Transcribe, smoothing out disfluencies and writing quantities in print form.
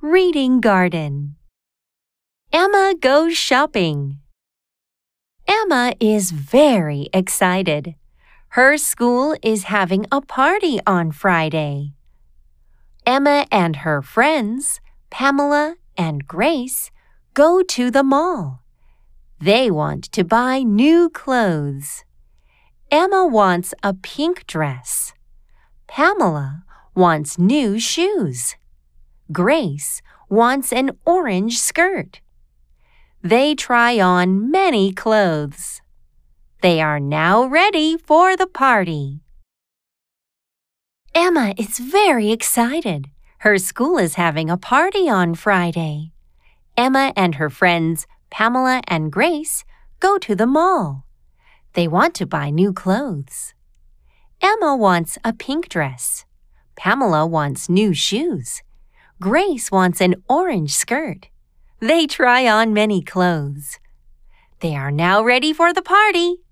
Reading Garden. Emma goes shopping. Emma is very excited. Her school is having a party on Friday. Emma and her friends, Pamela and Grace, go to the mall. They want to buy new clothes. Emma wants a pink dress. Pamela wants new shoes. Grace wants an orange skirt. They try on many clothes. They are now ready for the party. Emma is very excited. Her school is having a party on Friday. Emma and her friends, Pamela and Grace, go to the mall. They want to buy new clothes. Emma wants a pink dress. Pamela wants new shoes. Grace wants an orange skirt. They try on many clothes. They are now ready for the party.